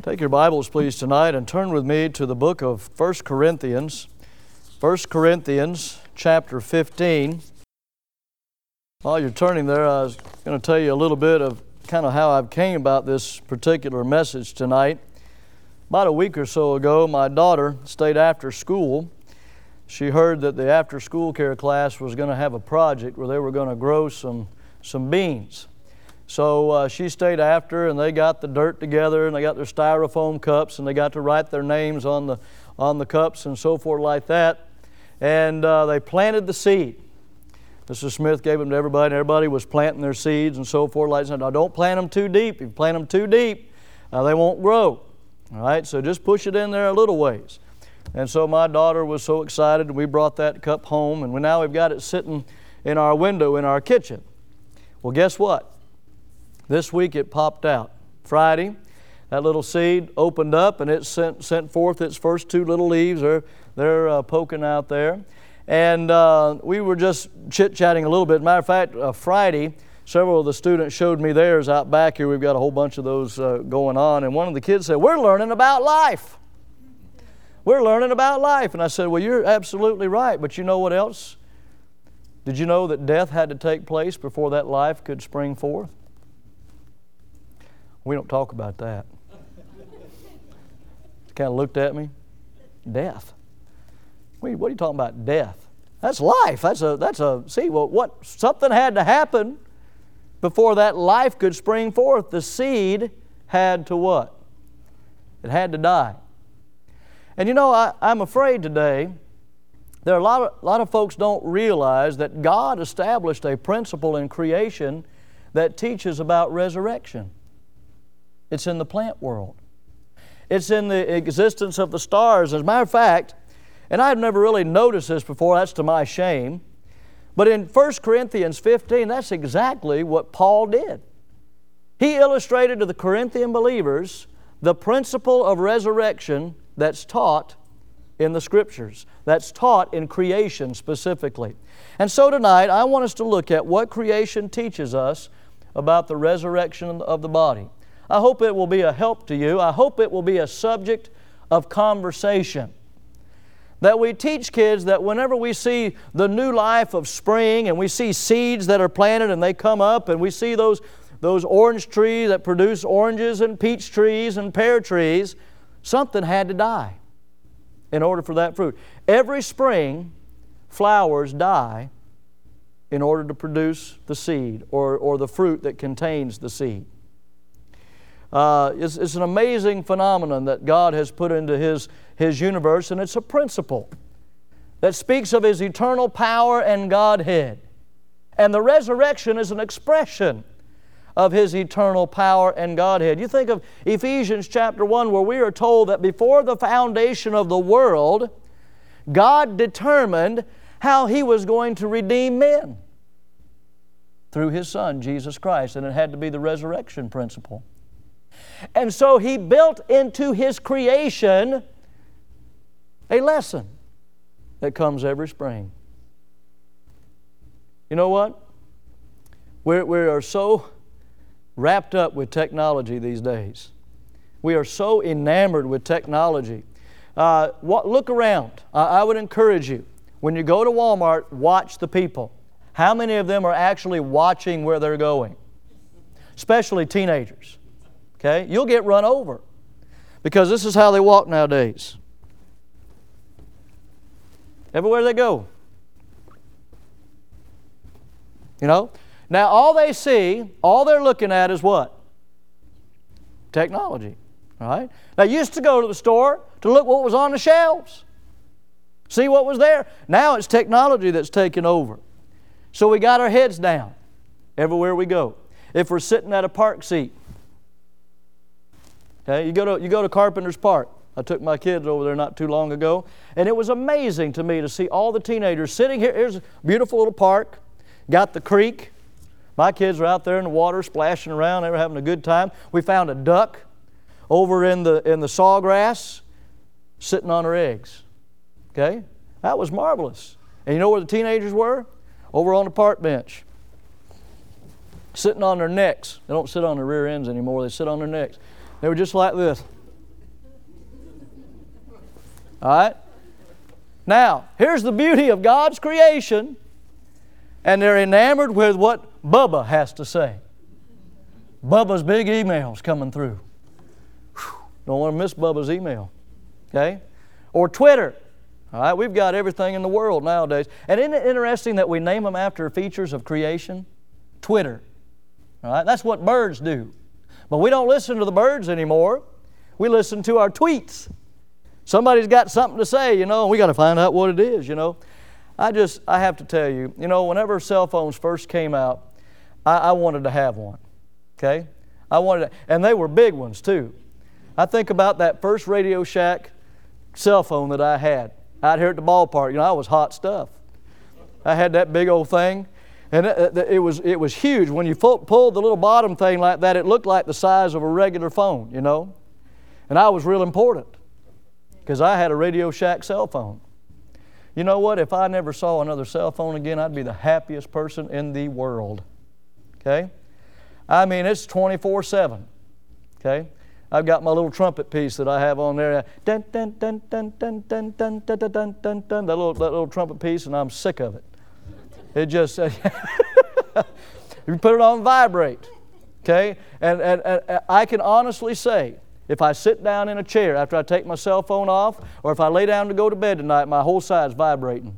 Take your Bibles, please, tonight and turn with me to the book of 1 Corinthians. 1 Corinthians chapter 15. While you're turning there, I was going to tell you a little bit of kind of how I came about this particular message tonight. About a week or so ago, my daughter stayed after school. She heard that the after-school care class was going to have a project where they were going to grow some beans. So she stayed after, and they got the dirt together, and they got their styrofoam cups, and they got to write their names on the cups and so forth like that. And they planted the seed. Mrs. Smith gave them to everybody, and everybody was planting their seeds and so forth like that. Now, don't plant them too deep. If you plant them too deep, they won't grow. All right, so just push it in there a little ways. And so my daughter was so excited, and we brought that cup home, and now we've got it sitting in our window in our kitchen. Well, guess what? This week it popped out. Friday, that little seed opened up and it sent forth its first two little leaves. They're poking out there. And we were just chit-chatting a little bit. Matter of fact, Friday, several of the students showed me theirs out back here. We've got a whole bunch of those going on. And one of the kids said, "We're learning about life. We're learning about life." And I said, "Well, you're absolutely right. But you know what else? Did you know that death had to take place before that life could spring forth?" We don't talk about that. Kind of looked at me. Death. What are you talking about, death? That's life. Something had to happen before that life could spring forth. The seed had to what? It had to die. And you know, I'm afraid today there are a lot of folks don't realize that God established a principle in creation that teaches about resurrection. It's in the plant world. It's in the existence of the stars. As a matter of fact, and I've never really noticed this before, that's to my shame, but in 1 Corinthians 15, that's exactly what Paul did. He illustrated to the Corinthian believers the principle of resurrection that's taught in the Scriptures, that's taught in creation specifically. And so tonight, I want us to look at what creation teaches us about the resurrection of the body. I hope it will be a help to you. I hope it will be a subject of conversation. That we teach kids that whenever we see the new life of spring and we see seeds that are planted and they come up and we see those orange trees that produce oranges and peach trees and pear trees, something had to die in order for that fruit. Every spring, flowers die in order to produce the seed or the fruit that contains the seed. It's an amazing phenomenon that God has put into His universe, and it's a principle that speaks of His eternal power and Godhead. And the resurrection is an expression of His eternal power and Godhead. You think of Ephesians chapter 1, where we are told that before the foundation of the world, God determined how He was going to redeem men through His Son, Jesus Christ, and it had to be the resurrection principle. And so He built into His creation a lesson that comes every spring. You know what? We are so wrapped up with technology these days. We are so enamored with technology. Look around. I would encourage you, when you go to Walmart, watch the people. How many of them are actually watching where they're going? Especially teenagers. Okay? You'll get run over because this is how they walk nowadays. Everywhere they go. You know? Now, all they see, all they're looking at is what? Technology. All right? Now, you used to go to the store to look what was on the shelves. See what was there. Now it's technology that's taken over. So we got our heads down everywhere we go. If we're sitting at a park seat, okay, you go to Carpenter's Park. I took my kids over there not too long ago, and it was amazing to me to see all the teenagers sitting here. Here's a beautiful little park, got the creek. My kids were out there in the water splashing around. They were having a good time. We found a duck over in the sawgrass sitting on her eggs. Okay? That was marvelous. And you know where the teenagers were? Over on the park bench. Sitting on their necks. They don't sit on their rear ends anymore. They sit on their necks. They were just like this. All right? Now, here's the beauty of God's creation, and they're enamored with what Bubba has to say. Bubba's big emails coming through. Whew, don't want to miss Bubba's email. Okay? Or Twitter. All right, we've got everything in the world nowadays. And isn't it interesting that we name them after features of creation? Twitter. All right, that's what birds do. But we don't listen to the birds anymore. We listen to our tweets. Somebody's got something to say, and we got to find out what it is, I have to tell you, whenever cell phones first came out, I wanted to have one. Okay? And they were big ones too. I think about that first Radio Shack cell phone that I had out here at the ballpark. I was hot stuff. I had that big old thing, and it was huge. When you pulled the little bottom thing like that, it looked like the size of a regular phone, And I was real important because I had a Radio Shack cell phone. You know what? If I never saw another cell phone again, I'd be the happiest person in the world. Okay? I mean, it's 24/7. Okay? I've got my little trumpet piece that I have on there. Dun, dun, dun, dun, dun, dun, dun, dun, dun, dun, dun, dun, that little trumpet piece, and I'm sick of it. It just, you put it on vibrate. Okay? And I can honestly say, if I sit down in a chair after I take my cell phone off, or if I lay down to go to bed tonight, my whole side's vibrating.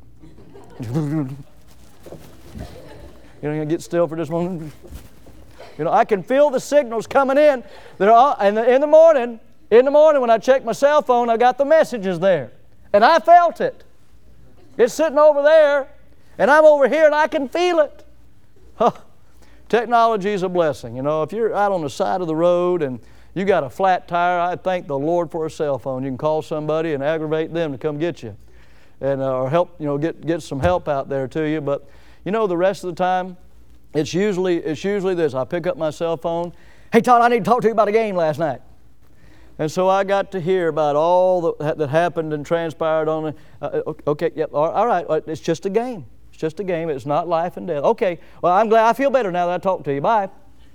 Get still for just a moment. I can feel the signals coming in. And in the morning when I check my cell phone, I got the messages there. And I felt it. It's sitting over there, and I'm over here, and I can feel it. Technology is a blessing. If you're out on the side of the road and you got a flat tire, I thank the Lord for a cell phone. You can call somebody and aggravate them to come get you, and or help. Get some help out there to you. But the rest of the time, it's usually this. I pick up my cell phone. Hey Todd, I need to talk to you about a game last night. And so I got to hear about all that happened and transpired on it. Okay, yep, all right. It's just a game. It's just a game. It's not life and death. Okay. Well, I'm glad. I feel better now that I talked to you. Bye.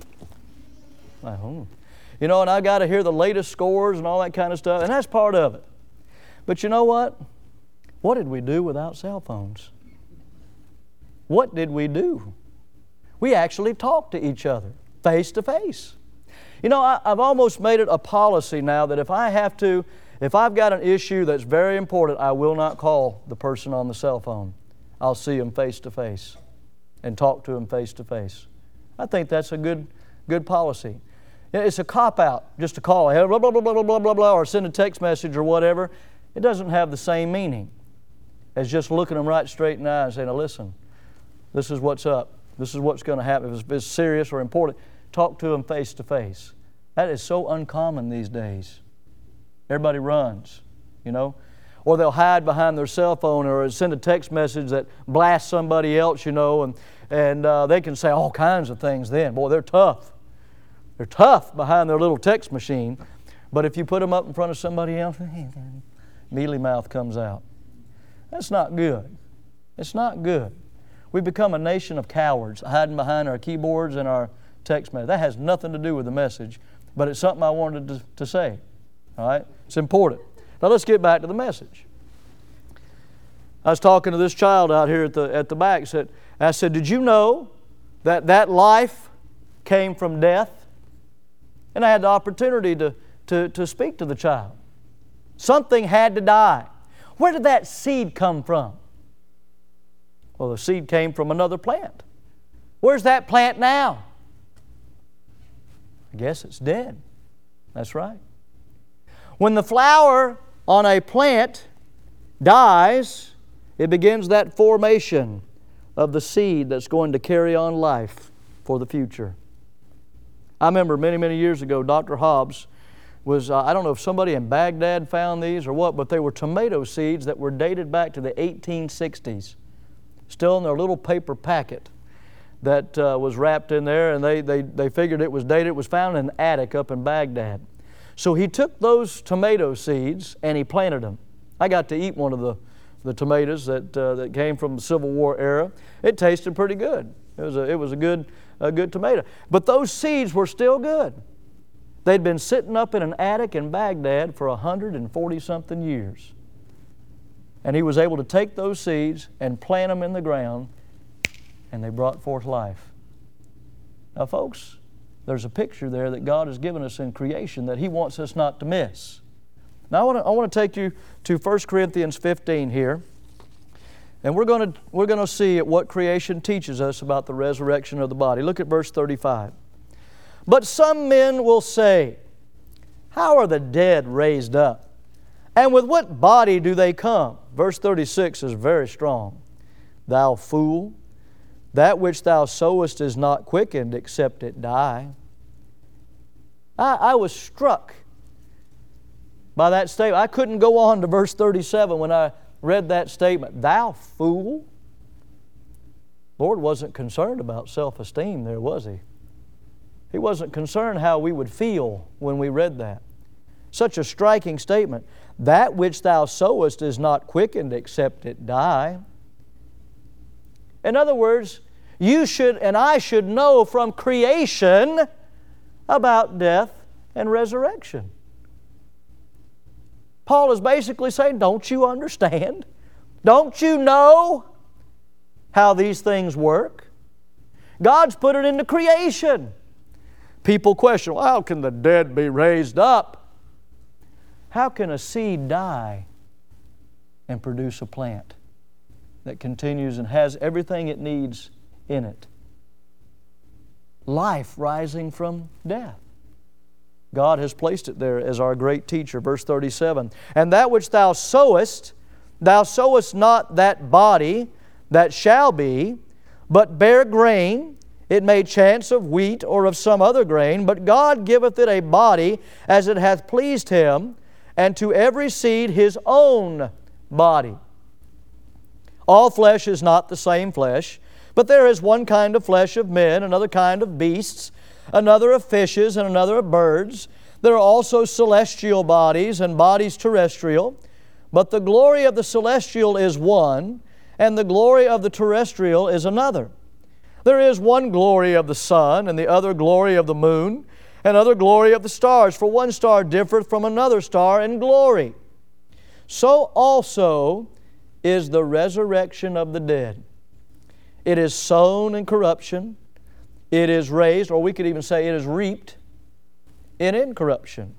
And I got to hear the latest scores and all that kind of stuff, and that's part of it. But you know what? What did we do without cell phones? What did we do? We actually talked to each other face to face. I've almost made it a policy now that if I've got an issue that's very important, I will not call the person on the cell phone. I'll see them face to face and talk to them face to face. I think that's a good policy. It's a cop-out just to call, hey, blah, blah, blah, blah, blah, blah, blah, or send a text message or whatever. It doesn't have the same meaning as just looking them right straight in the eye and saying, now listen, this is what's up. This is what's going to happen. If it's serious or important, talk to them face to face. That is so uncommon these days. Everybody runs, Or they'll hide behind their cell phone or send a text message that blasts somebody else, and they can say all kinds of things then. Boy, they're tough. They're tough behind their little text machine. But if you put them up in front of somebody else, mealy mouth comes out. That's not good. It's not good. We've become a nation of cowards, hiding behind our keyboards and our text message. That has nothing to do with the message, but it's something I wanted to say. All right? It's important. Now let's get back to the message. I was talking to this child out here at the back. I said, did you know that life came from death? And I had the opportunity to speak to the child. Something had to die. Where did that seed come from? Well, the seed came from another plant. Where's that plant now? I guess it's dead. That's right. When the flower on a plant dies, it begins that formation of the seed that's going to carry on life for the future. I remember many, many years ago, Dr. Hobbs was, I don't know if somebody in Baghdad found these or what, but they were tomato seeds that were dated back to the 1860s. Still in their little paper packet that was wrapped in there, and they figured it was dated. It was found in an attic up in Baghdad. So he took those tomato seeds and he planted them. I got to eat one of the tomatoes that came from the Civil War era. It tasted pretty good. It was a good tomato. But those seeds were still good. They'd been sitting up in an attic in Baghdad for 140-something years. And He was able to take those seeds and plant them in the ground, and they brought forth life. Now, folks, there's a picture there that God has given us in creation that He wants us not to miss. Now, I want to take you to 1 Corinthians 15 here. And we're going to see what creation teaches us about the resurrection of the body. Look at verse 35. But some men will say, how are the dead raised up? And with what body do they come? Verse 36 is very strong. Thou fool, that which thou sowest is not quickened except it die. I was struck by that statement. I couldn't go on to verse 37 when I read that statement. Thou fool. Lord wasn't concerned about self-esteem there, was He? He wasn't concerned how we would feel when we read that. Such a striking statement. That which thou sowest is not quickened except it die. In other words, you should and I should know from creation about death and resurrection. Paul is basically saying, don't you understand? Don't you know how these things work? God's put it into creation. People question, well, how can the dead be raised up? How can a seed die and produce a plant that continues and has everything it needs in it? Life rising from death. God has placed it there as our great teacher. Verse 37, and that which thou sowest not that body that shall be, but bare grain. It may chance of wheat or of some other grain, but God giveth it a body as it hath pleased Him, and to every seed his own body. All flesh is not the same flesh, but there is one kind of flesh of men, another kind of beasts, another of fishes, and another of birds. There are also celestial bodies and bodies terrestrial, but the glory of the celestial is one, and the glory of the terrestrial is another. There is one glory of the sun, and the other glory of the moon, and other glory of the stars, for one star differeth from another star in glory. So also is the resurrection of the dead. It is sown in corruption, it is raised, or we could even say it is reaped in incorruption.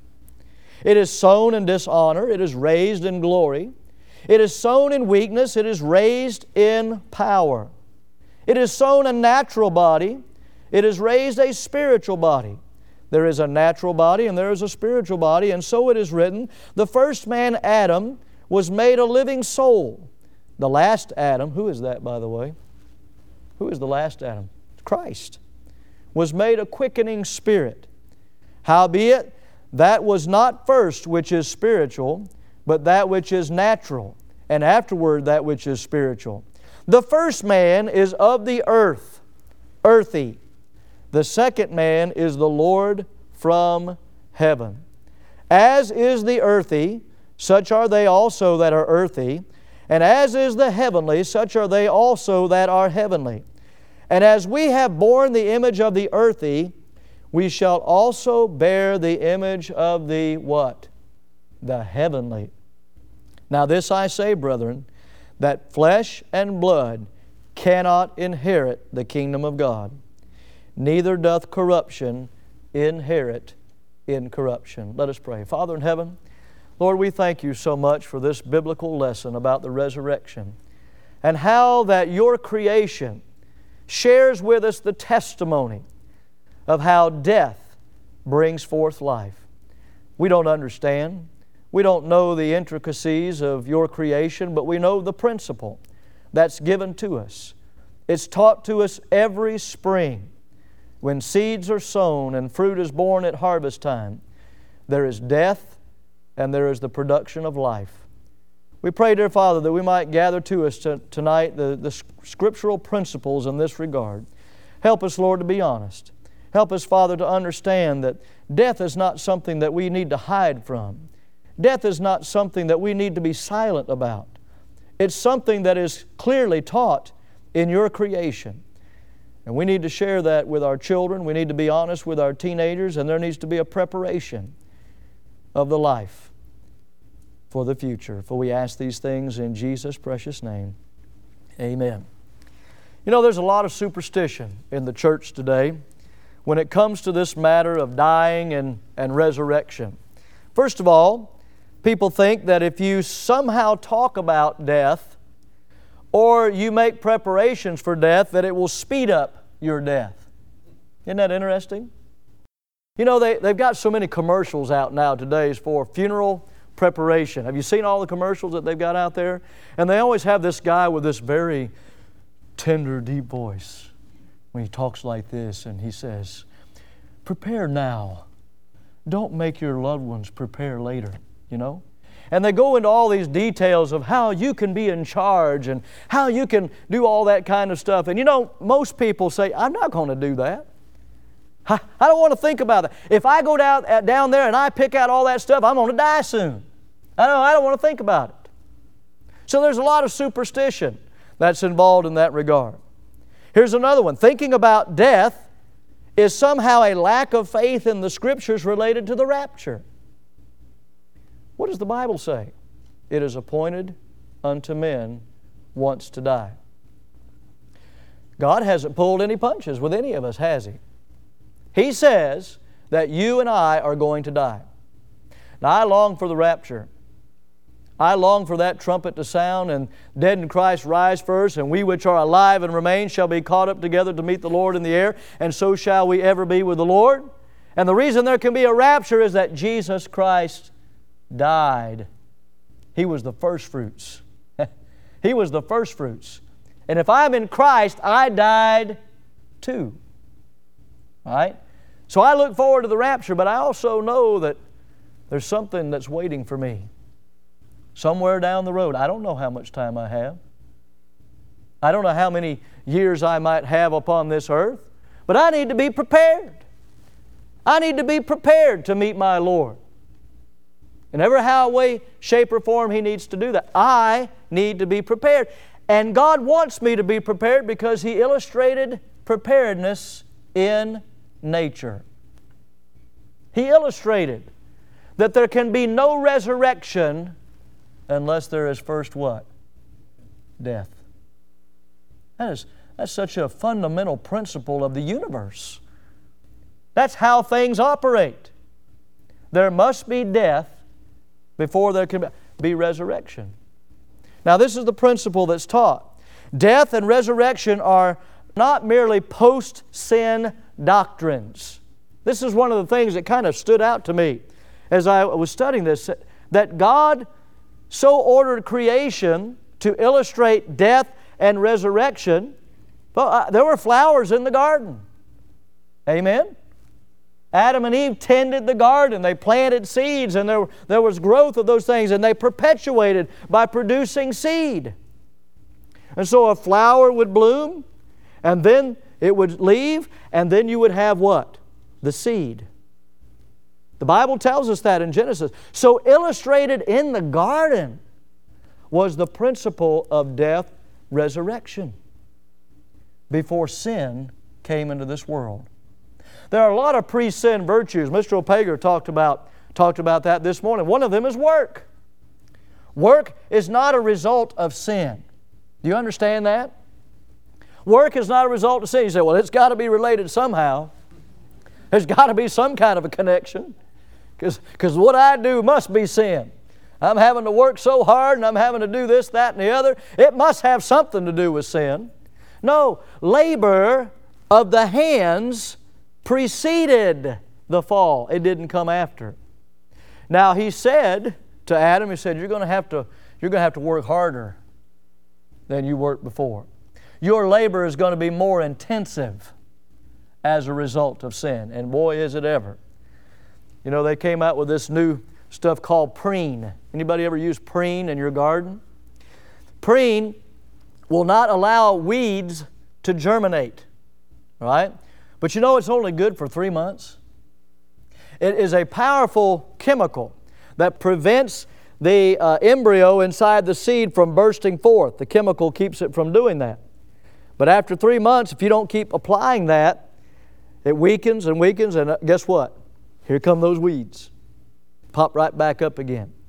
It is sown in dishonor, it is raised in glory. It is sown in weakness, it is raised in power. It is sown a natural body, it is raised a spiritual body. There is a natural body and there is a spiritual body, and so it is written, the first man, Adam, was made a living soul. The last Adam, who is that, by the way? Who is the last Adam? Christ. Was made a quickening spirit. Howbeit, that was not first which is spiritual, but that which is natural, and afterward that which is spiritual. The first man is of the earth, earthy. The second man is the Lord from heaven. As is the earthy, such are they also that are earthy. And as is the heavenly, such are they also that are heavenly. And as we have borne the image of the earthy, we shall also bear the image of the what? The heavenly. Now this I say, brethren, that flesh and blood cannot inherit the kingdom of God, neither doth corruption inherit incorruption. Let us pray. Father in heaven, Lord, we thank You so much for this biblical lesson about the resurrection and how that Your creation shares with us the testimony of how death brings forth life. We don't understand. We don't know the intricacies of Your creation, but we know the principle that's given to us. It's taught to us every spring. When seeds are sown and fruit is born at harvest time, there is death and there is the production of life. We pray, dear Father, that we might gather to us tonight the scriptural principles in this regard. Help us, Lord, to be honest. Help us, Father, to understand that death is not something that we need to hide from. Death is not something that we need to be silent about. It's something that is clearly taught in Your creation. And we need to share that with our children. We need to be honest with our teenagers, and there needs to be a preparation of the life for the future. For we ask these things in Jesus' precious name. Amen. You know, there's a lot of superstition in the church today when it comes to this matter of dying and resurrection. First of all, people think that if you somehow talk about death or you make preparations for death, that it will speed up your death. Isn't that interesting? You know, they've got so many commercials out nowadays for funeral preparation. Have you seen all the commercials that they've got out there? And they always have this guy with this very tender, deep voice when he talks like this, and he says, "Prepare now. Don't make your loved ones prepare later," you know? And they go into all these details of how you can be in charge and how you can do all that kind of stuff. And you know, most people say, "I'm not going to do that. I don't want to think about that. If I go down there and I pick out all that stuff, I'm going to die soon. I don't want to think about it." So there's a lot of superstition that's involved in that regard. Here's another one. Thinking about death is somehow a lack of faith in the Scriptures related to the rapture. What does the Bible say? It is appointed unto men once to die. God hasn't pulled any punches with any of us, has He? He says that you and I are going to die. Now, I long for the rapture. I long for that trumpet to sound and dead in Christ rise first, and we which are alive and remain shall be caught up together to meet the Lord in the air, and so shall we ever be with the Lord. And the reason there can be a rapture is that Jesus Christ died. He was the first fruits. He was the first fruits. And if I'm in Christ, I died too. All right? So I look forward to the rapture, but I also know that there's something that's waiting for me somewhere down the road. I don't know how much time I have. I don't know how many years I might have upon this earth, but I need to be prepared. I need to be prepared to meet my Lord. In every how, way, shape, or form He needs to do that. I need to be prepared. And God wants me to be prepared because He illustrated preparedness in nature. He illustrated that there can be no resurrection unless there is first what? Death. That's such a fundamental principle of the universe. That's how things operate. There must be death before there can be resurrection. Now, this is the principle that's taught. Death and resurrection are not merely post-sin doctrines. This is one of the things that kind of stood out to me as I was studying this, that God so ordered creation to illustrate death and resurrection. Well, there were flowers in the garden. Amen? Adam and Eve tended the garden. They planted seeds, and there was growth of those things, and they perpetuated by producing seed. And so a flower would bloom, and then it would leave, and then you would have what? The seed. The Bible tells us that in Genesis. So illustrated in the garden was the principle of death, resurrection, before sin came into this world. There are a lot of pre-sin virtues. Mr. Opager talked about that this morning. One of them is work. Work is not a result of sin. Do you understand that? Work is not a result of sin. You say, well, it's got to be related somehow. There's got to be some kind of a connection. Because what I do must be sin. I'm having to work so hard and I'm having to do this, that, and the other. It must have something to do with sin. No, labor of the hands preceded the fall. It didn't come after. Now He said to Adam, He said, you're going to have to work harder than you worked before. Your labor is going to be more intensive as a result of sin. And boy, is it ever. You know, they came out with this new stuff called preen. Anybody ever use preen in your garden? Preen will not allow weeds to germinate, right? But you know it's only good for 3 months. It is a powerful chemical that prevents the embryo inside the seed from bursting forth. The chemical keeps it from doing that. But after 3 months, if you don't keep applying that, it weakens and weakens, and guess what? Here come those weeds. Pop right back up again.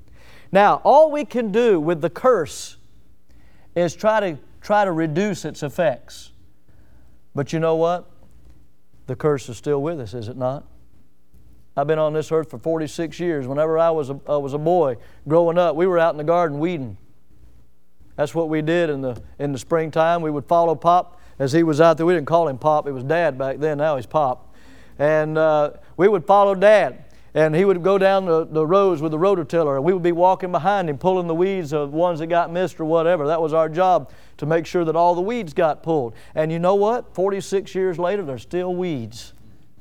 Now, all we can do with the curse is try to reduce its effects. But you know what? The curse is still with us, is it not? I've been on this earth for 46 years. Whenever I was a boy growing up, we were out in the garden weeding. That's what we did in the springtime. We would follow Pop as he was out there. We didn't call him Pop. It was Dad back then. Now he's Pop. And we would follow Dad. And he would go down the rows with the rototiller. And we would be walking behind him, pulling the weeds of ones that got missed or whatever. That was our job, to make sure that all the weeds got pulled. And you know what? 46 years later, there's still weeds.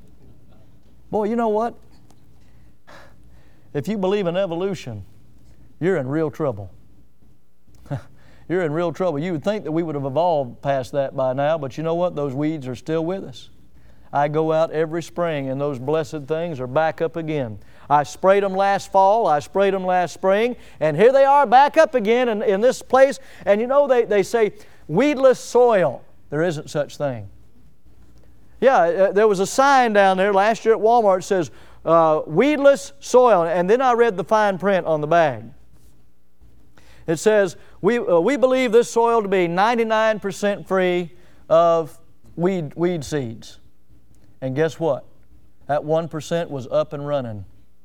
Boy, you know what? If you believe in evolution, you're in real trouble. You're in real trouble. You would think that we would have evolved past that by now, but you know what? Those weeds are still with us. I go out every spring and those blessed things are back up again. I sprayed them last fall, I sprayed them last spring, and here they are back up again in this place. And you know, they say weedless soil. There isn't such thing. Yeah, there was a sign down there last year at Walmart that says weedless soil, and then I read the fine print on the bag. It says, we believe this soil to be 99% free of weed seeds. And guess what? That 1% was up and running.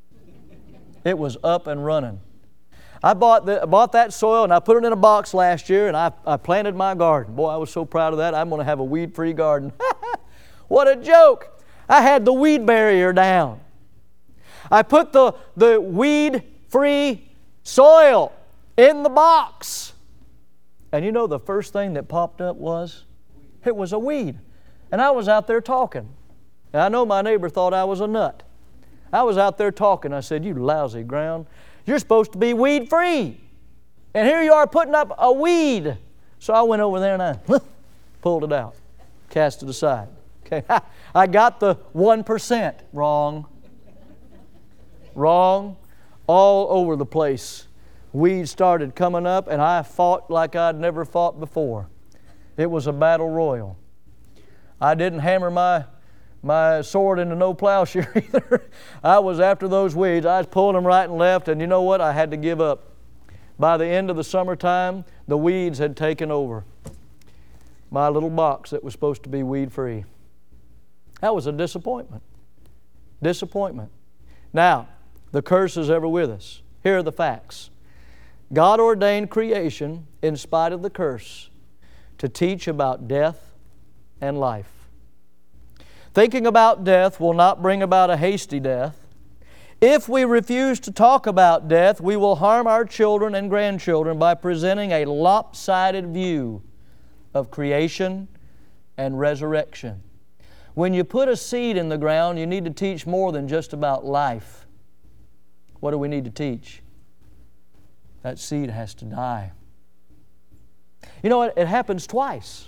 It was up and running. I bought that soil and I put it in a box last year, and I planted my garden. Boy, I was so proud of that. I'm going to have a weed-free garden. What a joke! I had the weed barrier down. I put the weed-free soil in the box. And you know the first thing that popped up was? It was a weed. And I was out there talking. And I know my neighbor thought I was a nut. I was out there talking. I said, "You lousy ground, you're supposed to be weed-free. And here you are putting up a weed." So I went over there and I pulled it out, cast it aside. Okay, I got the 1% wrong. Wrong. All over the place. Weeds started coming up, and I fought like I'd never fought before. It was a battle royal. I didn't hammer my sword into no plowshare either. I was after those weeds. I was pulling them right and left, and you know what? I had to give up. By the end of the summertime, the weeds had taken over my little box that was supposed to be weed-free. That was a disappointment. Disappointment. Now, the curse is ever with us. Here are the facts. God ordained creation, in spite of the curse, to teach about death and life. Thinking about death will not bring about a hasty death. If we refuse to talk about death, we will harm our children and grandchildren by presenting a lopsided view of creation and resurrection. When you put a seed in the ground, you need to teach more than just about life. What do we need to teach? That seed has to die. You know, it happens twice.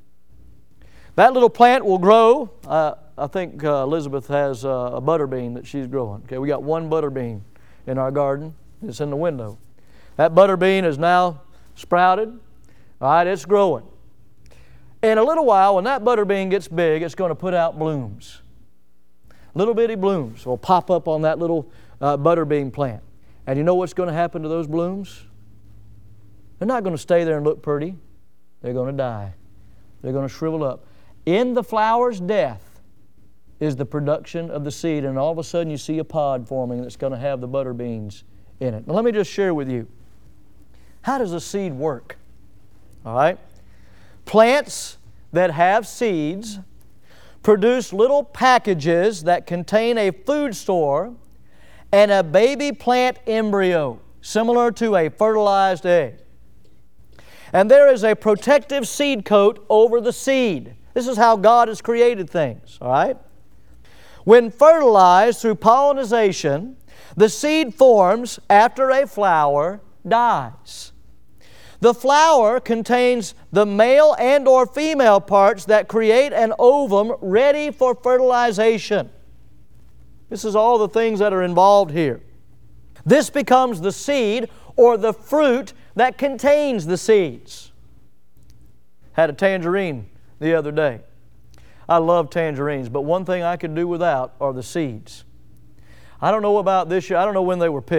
That little plant will grow. I think Elizabeth has a butter bean that she's growing. Okay, we got one butter bean in our garden. It's in the window. That butter bean is now sprouted. All right, it's growing. In a little while, when that butter bean gets big, it's going to put out blooms. Little bitty blooms will pop up on that little butter bean plant. And you know what's going to happen to those blooms? They're not going to stay there and look pretty. They're going to die. They're going to shrivel up. In the flower's death is the production of the seed, and all of a sudden you see a pod forming that's going to have the butter beans in it. Now let me just share with you, how does a seed work? All right? Plants that have seeds produce little packages that contain a food store and a baby plant embryo, similar to a fertilized egg. And there is a protective seed coat over the seed. This is how God has created things, all right? When fertilized through pollination, the seed forms after a flower dies. The flower contains the male and or female parts that create an ovum ready for fertilization. This is all the things that are involved here. This becomes the seed or the fruit that contains the seeds. Had a tangerine the other day. I love tangerines, but one thing I could do without are the seeds. I don't know about this year. I don't know when they were picked.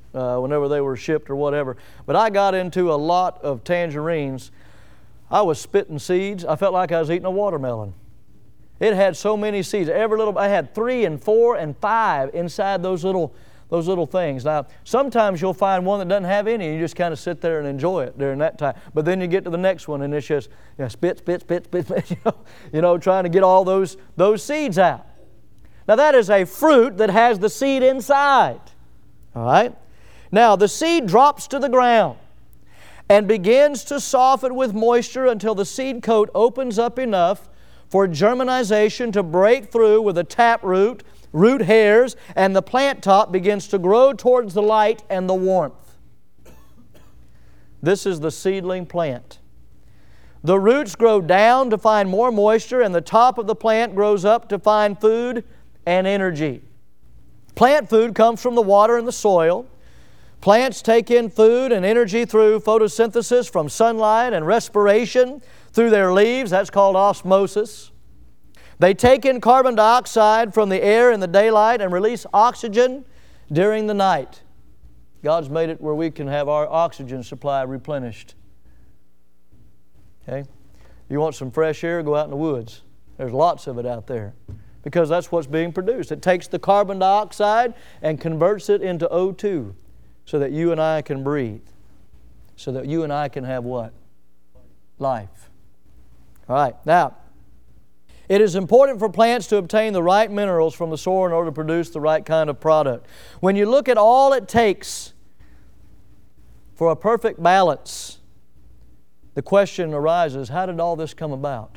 whenever they were shipped or whatever. But I got into a lot of tangerines. I was spitting seeds. I felt like I was eating a watermelon. It had so many seeds. I had 3 and 4 and 5 inside those little things. Now, sometimes you'll find one that doesn't have any, and you just kind of sit there and enjoy it during that time. But then you get to the next one, and it's just spit, trying to get all those seeds out. Now, that is a fruit that has the seed inside. All right? Now, the seed drops to the ground and begins to soften with moisture until the seed coat opens up enough for germinization to break through with a taproot, root hairs, and the plant top begins to grow towards the light and the warmth. This is the seedling plant. The roots grow down to find more moisture, and the top of the plant grows up to find food and energy. Plant food comes from the water and the soil. Plants take in food and energy through photosynthesis from sunlight and respiration through their leaves. That's called osmosis. They take in carbon dioxide from the air in the daylight and release oxygen during the night. God's made it where we can have our oxygen supply replenished. Okay? You want some fresh air, go out in the woods. There's lots of it out there because that's what's being produced. It takes the carbon dioxide and converts it into O2 so that you and I can breathe, so that you and I can have what? Life. All right, now, it is important for plants to obtain the right minerals from the soil in order to produce the right kind of product. When you look at all it takes for a perfect balance, the question arises, how did all this come about?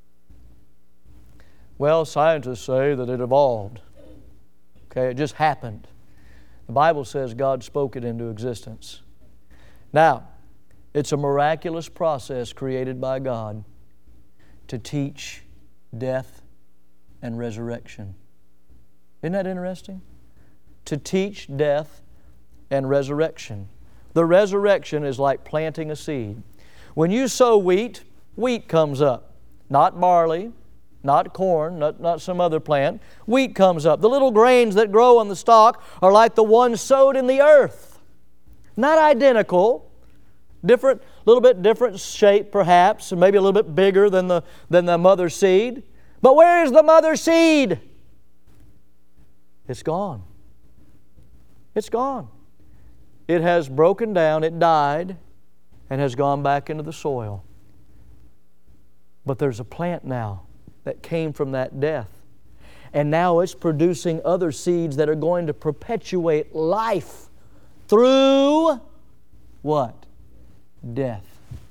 Well, scientists say that it evolved. Okay, it just happened. The Bible says God spoke it into existence. Now, it's a miraculous process created by God to teach death and resurrection. Isn't that interesting? To teach death and resurrection. The resurrection is like planting a seed. When you sow wheat, wheat comes up. Not barley, not corn, not some other plant. Wheat comes up. The little grains that grow on the stalk are like the ones sowed in the earth. Not identical, different, little bit different shape perhaps, and maybe a little bit bigger than the mother seed. But where is the mother seed? It's gone. It's gone. It has broken down, it died, and has gone back into the soil. But there's a plant now that came from that death. And now it's producing other seeds that are going to perpetuate life through what? Death.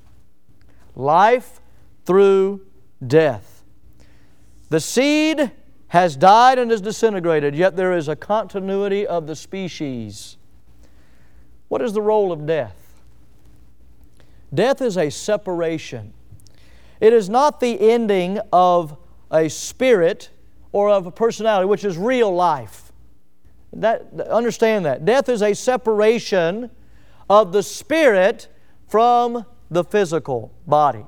Life through death. The seed has died and is disintegrated, yet there is a continuity of the species. What is the role of death? Death is a separation. It is not the ending of a spirit or of a personality, which is real life. Understand that. Death is a separation of the spirit from the physical body.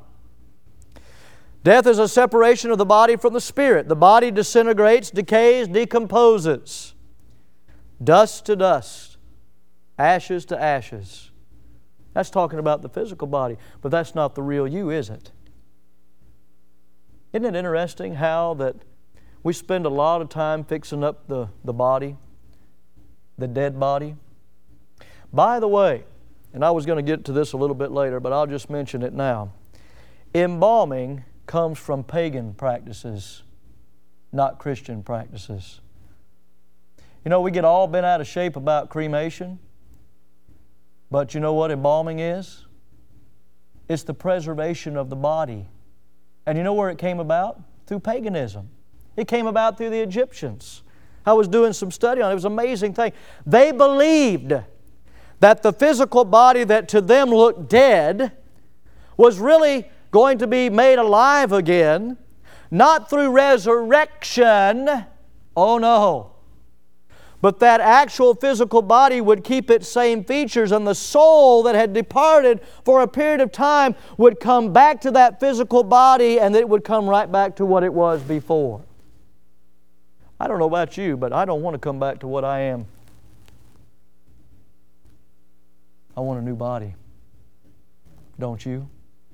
Death is a separation of the body from the spirit. The body disintegrates, decays, decomposes. Dust to dust. Ashes to ashes. That's talking about the physical body, but that's not the real you, is it? Isn't it interesting how that we spend a lot of time fixing up the body, the dead body? By the way, and I was going to get to this a little bit later, but I'll just mention it now. Embalming comes from pagan practices, not Christian practices. You know, we get all bent out of shape about cremation, but you know what embalming is? It's the preservation of the body. And you know where it came about? Through paganism. It came about through the Egyptians. I was doing some study on it. It was an amazing thing. They believed that the physical body that to them looked dead was really going to be made alive again, not through resurrection. Oh no. But that actual physical body would keep its same features, and the soul that had departed for a period of time would come back to that physical body, and it would come right back to what it was before. I don't know about you, but I don't want to come back to what I am. I want a new body. Don't you?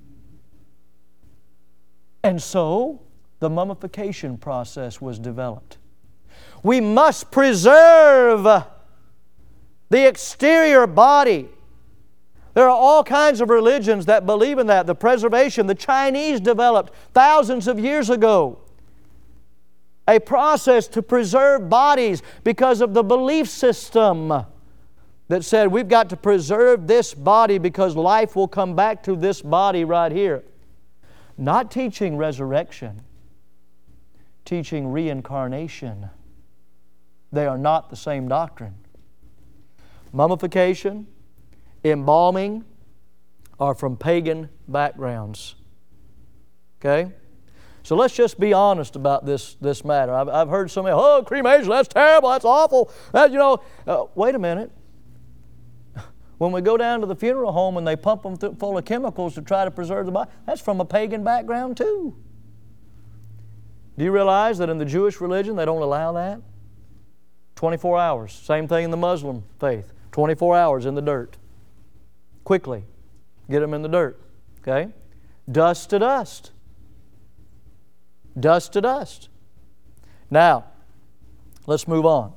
And so, the mummification process was developed. We must preserve the exterior body. There are all kinds of religions that believe in that. The preservation, the Chinese developed thousands of years ago a process to preserve bodies because of the belief system that said we've got to preserve this body because life will come back to this body right here. Not teaching resurrection, teaching reincarnation. They are not the same doctrine. Mummification, embalming are from pagan backgrounds. Okay? So let's just be honest about this matter. I've heard so many, oh, cremation, that's terrible, that's awful. Wait a minute. When we go down to the funeral home and they pump them full of chemicals to try to preserve the body, that's from a pagan background too. Do you realize that in the Jewish religion they don't allow that? 24 hours. Same thing in the Muslim faith. 24 hours in the dirt. Quickly. Get them in the dirt. Okay? Dust to dust. Dust to dust. Now, let's move on.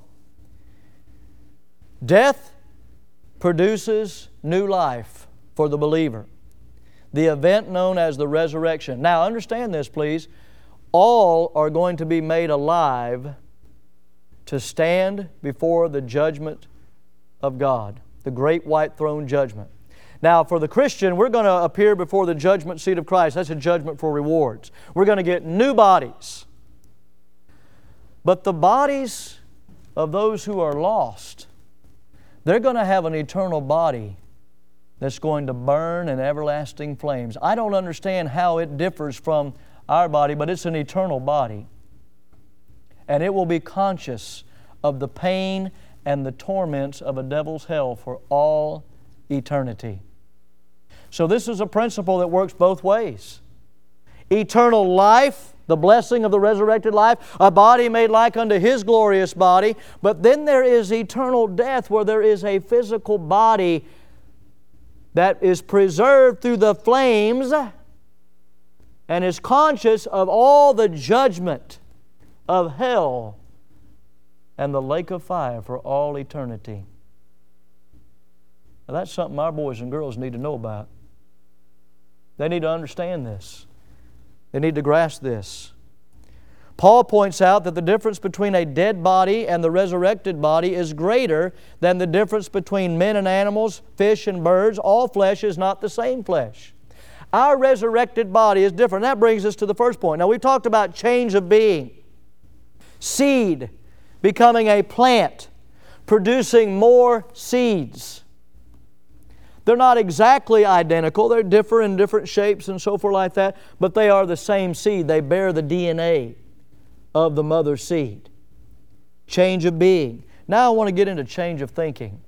Death produces new life for the believer. The event known as the resurrection. Now, understand this, please. All are going to be made alive to stand before the judgment of God, the great white throne judgment. Now, for the Christian, we're going to appear before the judgment seat of Christ. That's a judgment for rewards. We're going to get new bodies. But the bodies of those who are lost, they're going to have an eternal body that's going to burn in everlasting flames. I don't understand how it differs from our body, but it's an eternal body. And it will be conscious of the pain and the torments of a devil's hell for all eternity. So this is a principle that works both ways. Eternal life, the blessing of the resurrected life, a body made like unto His glorious body, but then there is eternal death where there is a physical body that is preserved through the flames and is conscious of all the judgment of hell and the lake of fire for all eternity. Now that's something our boys and girls need to know about. They need to understand this. They need to grasp this. Paul points out that the difference between a dead body and the resurrected body is greater than the difference between men and animals, fish and birds. All flesh is not the same flesh. Our resurrected body is different. That brings us to the first point. Now, we've talked about change of being. Seed becoming a plant, producing more seeds. They're not exactly identical. They differ in different shapes and so forth like that, but they are the same seed. They bear the DNA of the mother seed. Change of being. Now I want to get into change of thinking.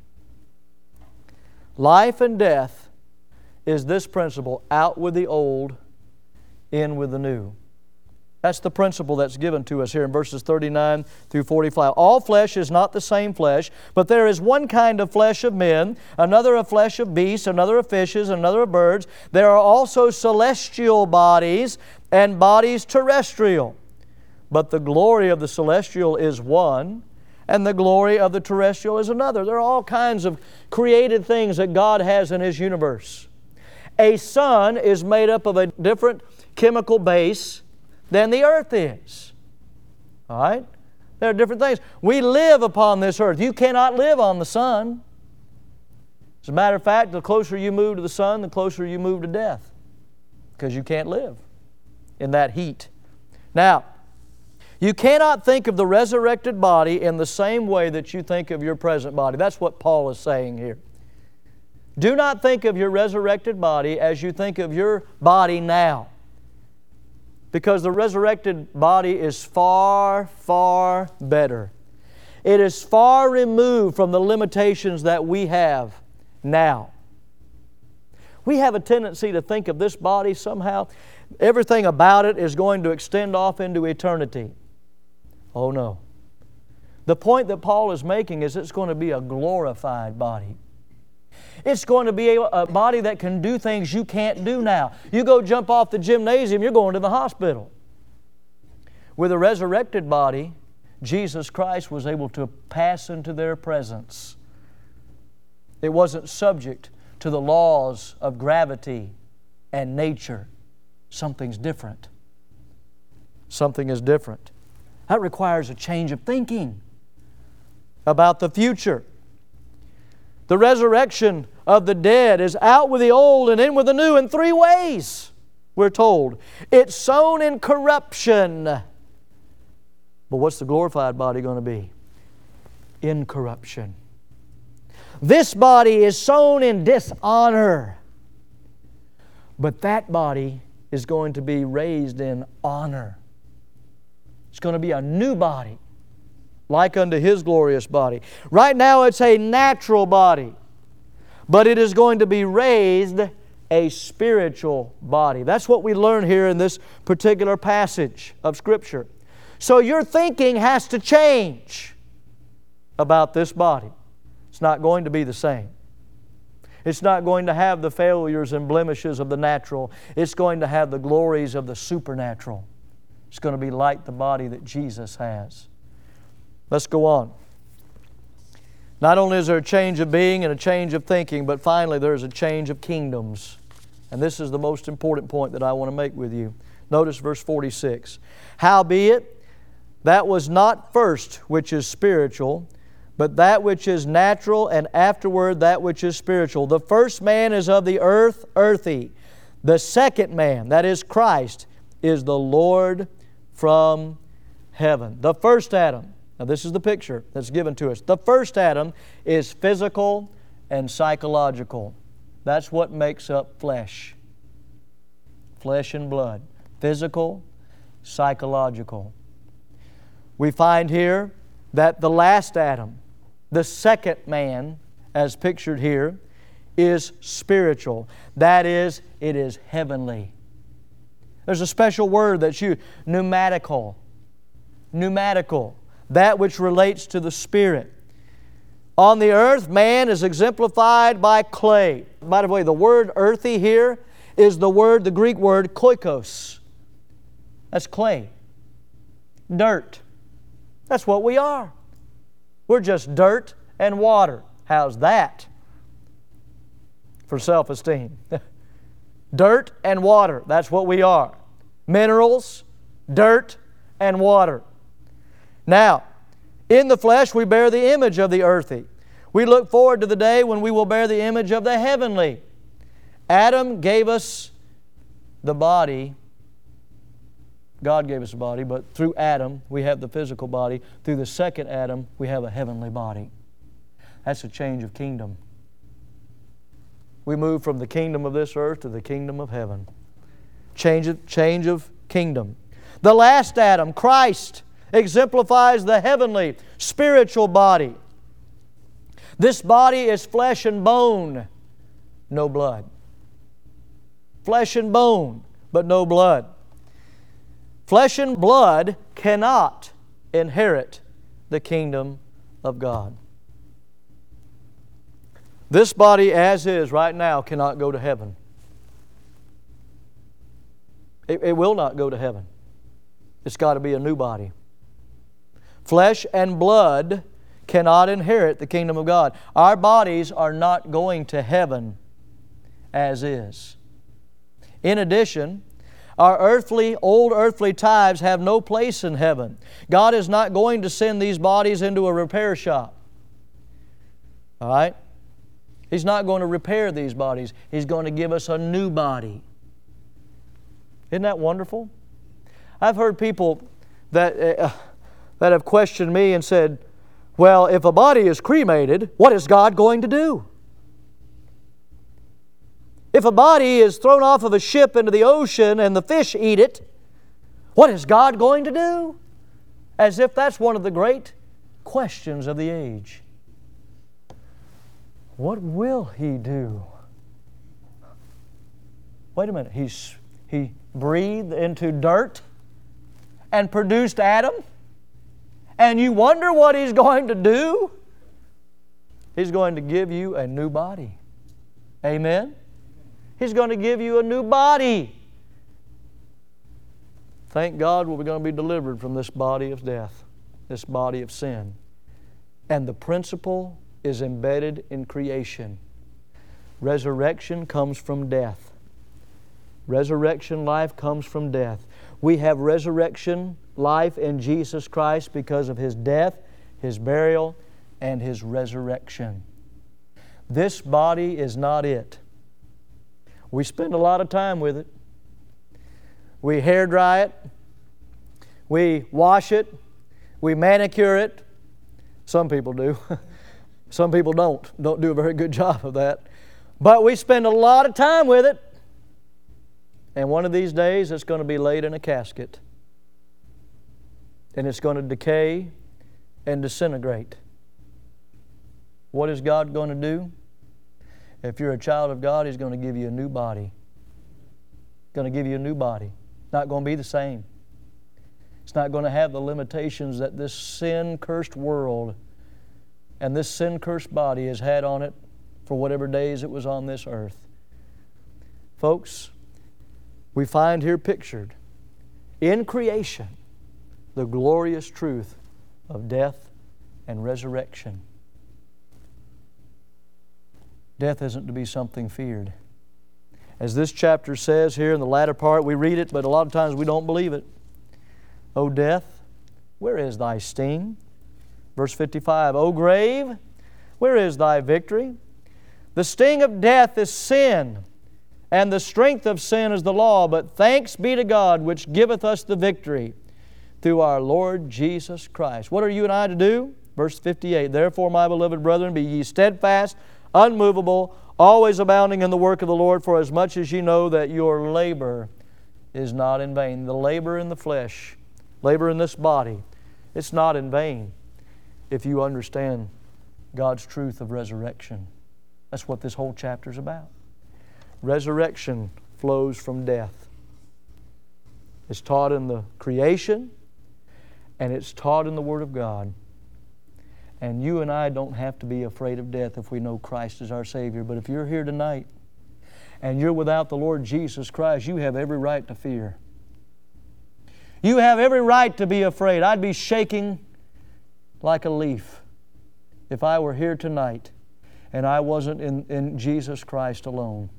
Life and death is this principle: out with the old, in with the new. That's the principle that's given to us here in verses 39 through 45. All flesh is not the same flesh, but there is one kind of flesh of men, another of flesh of beasts, another of fishes, another of birds. There are also celestial bodies and bodies terrestrial. But the glory of the celestial is one, and the glory of the terrestrial is another. There are all kinds of created things that God has in His universe. A sun is made up of a different chemical base than the earth is. All right? There are different things. We live upon this earth. You cannot live on the sun. As a matter of fact, the closer you move to the sun, the closer you move to death, because you can't live in that heat. Now, you cannot think of the resurrected body in the same way that you think of your present body. That's what Paul is saying here. Do not think of your resurrected body as you think of your body now, because the resurrected body is far, far better. It is far removed from the limitations that we have now. We have a tendency to think of this body somehow, everything about it is going to extend off into eternity. Oh no. The point that Paul is making is it's going to be a glorified body. It's going to be a body that can do things you can't do now. You go jump off the gymnasium, you're going to the hospital. With a resurrected body, Jesus Christ was able to pass into their presence. It wasn't subject to the laws of gravity and nature. Something's different. Something is different. That requires a change of thinking about the future. The resurrection of the dead is out with the old and in with the new in three ways, we're told. It's sown in corruption. But what's the glorified body going to be? Incorruption. This body is sown in dishonor. But that body is going to be raised in honor. It's going to be a new body, like unto His glorious body. Right now it's a natural body, but it is going to be raised a spiritual body. That's what we learn here in this particular passage of Scripture. So your thinking has to change about this body. It's not going to be the same. It's not going to have the failures and blemishes of the natural. It's going to have the glories of the supernatural. It's going to be like the body that Jesus has. Let's go on. Not only is there a change of being and a change of thinking, but finally there's a change of kingdoms. And this is the most important point that I want to make with you. Notice verse 46. Howbeit, that was not first which is spiritual, but that which is natural, and afterward that which is spiritual. The first man is of the earth, earthy. The second man, that is Christ, is the Lord from heaven. The first Adam, now this is the picture that's given to us. The first Adam is physical and psychological. That's what makes up flesh. Flesh and blood. Physical, psychological. We find here that the last Adam, the second man, as pictured here, is spiritual. That is, it is heavenly. There's a special word that's used, pneumatical. Pneumatical, that which relates to the Spirit. On the earth, man is exemplified by clay. By the way, the word earthy here is the Greek word koikos. That's clay. Dirt. That's what we are. We're just dirt and water. How's that for self-esteem? Dirt and water. That's what we are. Minerals, dirt, and water. Now, in the flesh we bear the image of the earthy. We look forward to the day when we will bear the image of the heavenly. Adam gave us the body. God gave us a body, but through Adam we have the physical body. Through the second Adam we have a heavenly body. That's a change of kingdom. We move from the kingdom of this earth to the kingdom of heaven. Change of kingdom. The last Adam, Christ, exemplifies the heavenly, spiritual body. This body is flesh and bone, no blood. Flesh and bone, but no blood. Flesh and blood cannot inherit the kingdom of God. This body as is right now cannot go to heaven. It will not go to heaven. It's got to be a new body. Flesh and blood cannot inherit the kingdom of God. Our bodies are not going to heaven as is. In addition, our old earthly tithes have no place in heaven. God is not going to send these bodies into a repair shop. All right? He's not going to repair these bodies. He's going to give us a new body. Isn't that wonderful? I've heard people that have questioned me and said, well, if a body is cremated, what is God going to do? If a body is thrown off of a ship into the ocean and the fish eat it, what is God going to do? As if that's one of the great questions of the age. What will He do? Wait a minute, He breathed into dirt and produced Adam? And you wonder what He's going to do? He's going to give you a new body. Amen? He's going to give you a new body. Thank God we're going to be delivered from this body of death, this body of sin. And the principle is embedded in creation. Resurrection comes from death. Resurrection life comes from death. We have resurrection life in Jesus Christ because of His death, His burial, and His resurrection. This body is not it. We spend a lot of time with it. We hair dry it. We wash it. We manicure it. Some people do. Some people don't do a very good job of that. But we spend a lot of time with it. And one of these days it's going to be laid in a casket. And it's going to decay and disintegrate. What is God going to do? If you're a child of God, He's going to give you a new body. He's going to give you a new body. It's not going to be the same. It's not going to have the limitations that this sin-cursed world and this sin-cursed body has had on it for whatever days it was on this earth. Folks, we find here pictured in creation the glorious truth of death and resurrection. Death isn't to be something feared. As this chapter says here in the latter part, we read it, but a lot of times we don't believe it. O death, where is thy sting? Verse 55, O grave, where is thy victory? The sting of death is sin, and the strength of sin is the law. But thanks be to God, which giveth us the victory through our Lord Jesus Christ. What are you and I to do? Verse 58, Therefore, my beloved brethren, be ye steadfast, unmovable, always abounding in the work of the Lord, for as much as ye know that your labor is not in vain. The labor in the flesh, labor in this body, it's not in vain if you understand God's truth of resurrection. That's what this whole chapter is about. Resurrection flows from death. It's taught in the creation, and it's taught in the Word of God. And you and I don't have to be afraid of death if we know Christ is our Savior. But if you're here tonight and you're without the Lord Jesus Christ, you have every right to fear. You have every right to be afraid. I'd be shaking like a leaf if I were here tonight and I wasn't in Jesus Christ alone.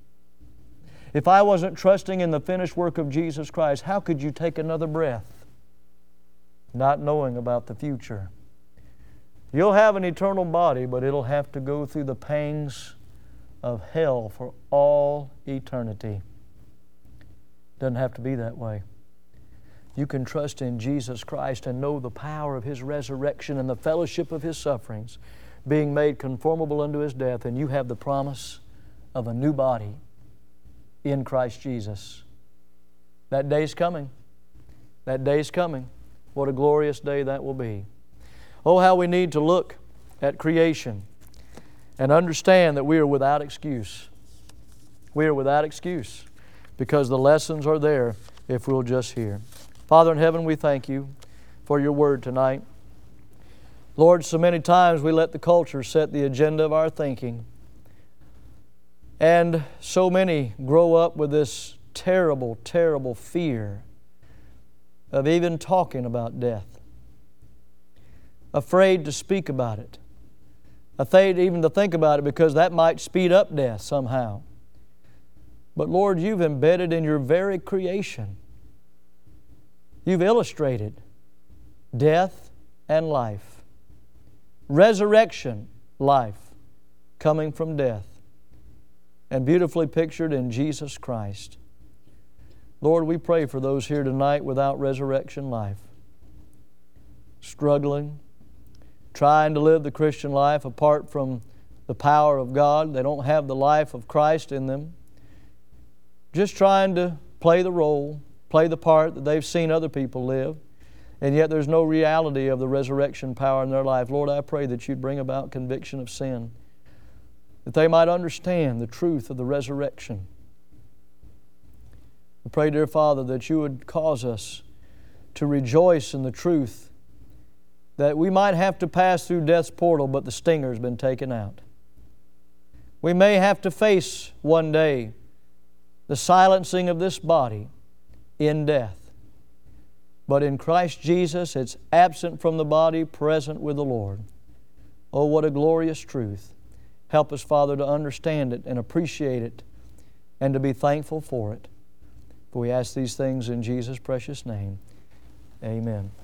If I wasn't trusting in the finished work of Jesus Christ, how could you take another breath not knowing about the future? You'll have an eternal body, but it'll have to go through the pangs of hell for all eternity. Doesn't have to be that way. You can trust in Jesus Christ and know the power of His resurrection and the fellowship of His sufferings, being made conformable unto His death, and you have the promise of a new body in Christ Jesus. That day's coming. That day's coming. What a glorious day that will be. Oh, how we need to look at creation and understand that we are without excuse. We are without excuse because the lessons are there if we'll just hear. Father in heaven, we thank You for Your Word tonight. Lord, so many times we let the culture set the agenda of our thinking. And so many grow up with this terrible, terrible fear of even talking about death. Afraid to speak about it. Afraid even to think about it because that might speed up death somehow. But Lord, You've embedded in Your very creation, You've illustrated death and life. Resurrection, life, coming from death. And beautifully pictured in Jesus Christ. Lord, we pray for those here tonight without resurrection life. Struggling, trying to live the Christian life apart from the power of God. They don't have the life of Christ in them. Just trying to play the role, play the part that they've seen other people live, and yet there's no reality of the resurrection power in their life. Lord, I pray that You'd bring about conviction of sin, that they might understand the truth of the resurrection. I pray, dear Father, that You would cause us to rejoice in the truth that we might have to pass through death's portal, but the stinger's been taken out. We may have to face one day the silencing of this body in death. But in Christ Jesus, it's absent from the body, present with the Lord. Oh, what a glorious truth. Help us, Father, to understand it and appreciate it and to be thankful for it. For we ask these things in Jesus' precious name. Amen.